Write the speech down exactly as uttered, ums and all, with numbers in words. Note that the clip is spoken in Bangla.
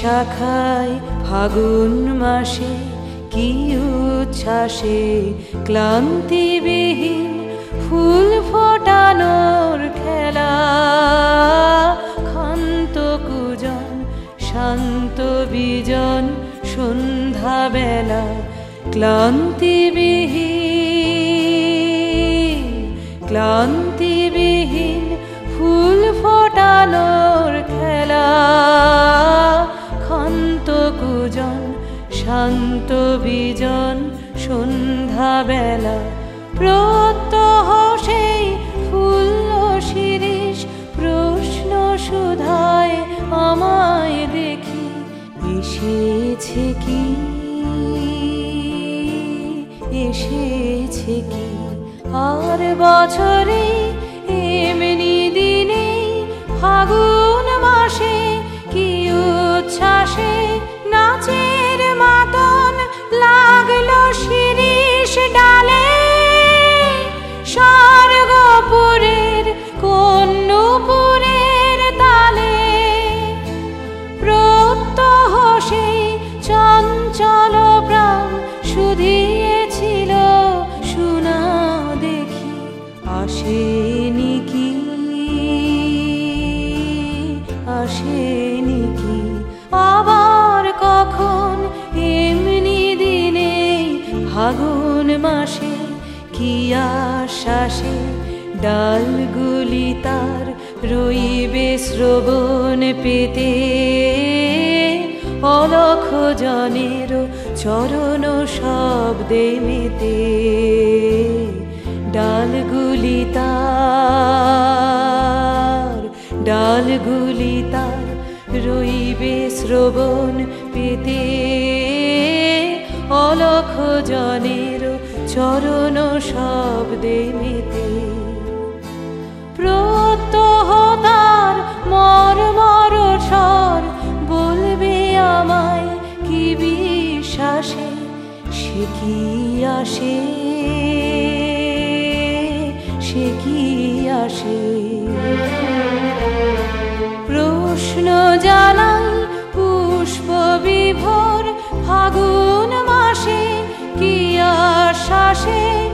শাখায় ফাগুন মাসে কি উচ্ছ্বাসে ক্লান্তিবিহীন ফুল ফোটানোর খেলা। ক্ষান্ত কুজন শান্ত বিজন সন্ধ্যাবেলা ক্লান্তিবিহীন ক্লান্তিবিহীন ফুল ফোটানোর খেলা। ক্ষান্ত কুজন শান্ত বিজন সন্ধ্যাবেলা প্রত্যহ সেই ফুল শিরিষ প্রশ্ন সুধায় আমায় দেখি এসেছে কি এসেছে কি আর বছরে এমনি দিনে ফাগুন মাসে কি উচ্ছ্বাসে নাচের মাতন লাগলো শিরিষ ডালে। স্বর্গপুরের কোন নূপুরের তালে প্রত্যহ সেই চঞ্চল প্রাণ শুধিয়েছিল শুনা দেখি আসেনি কি আসেনি কি আবার কখন এমনি দিনে ফাগুন মাসে কি আশ্বাসে ডালগুলি তার রইবে শ্রবণ পেতে। অলখ জনের চরণ শব্দে মেতে ডালগুলি তার ডালগুলি তার রইবে শ্রবণ পেতে। অলখ জনের চরণ শব্দে মেতে প্রত্যহ তার মর্মর স্বর বলবে আমায় কি বিশ্বাসে সে কি আসে সে কি আসে। প্রশ্ন জানাই পুষ্প বিভোর ফাগুন মাসে কি আশ্বাসে